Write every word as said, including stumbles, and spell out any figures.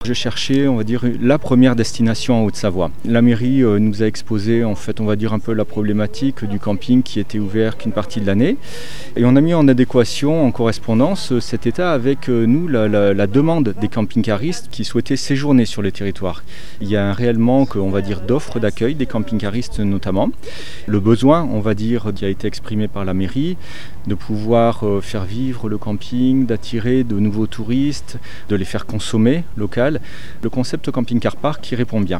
Je cherchais, on va dire, la première destination en Haute-Savoie. La mairie euh, nous a exposé, en fait, on va dire un peu la problématique du camping qui était ouvert qu'une partie de l'année. Et on a mis en adéquation, en correspondance, cet état avec euh, nous, la, la, la demande des camping-caristes qui souhaitaient séjourner sur le territoire. Il y a un réel manque, on va dire, d'offres d'accueil des camping-caristes notamment. Le besoin, on va dire, qui a été exprimé par la mairie, de pouvoir euh, faire vivre le camping, d'attirer de nouveaux touristes, de les faire consommer local. Le concept camping-car park qui répond bien.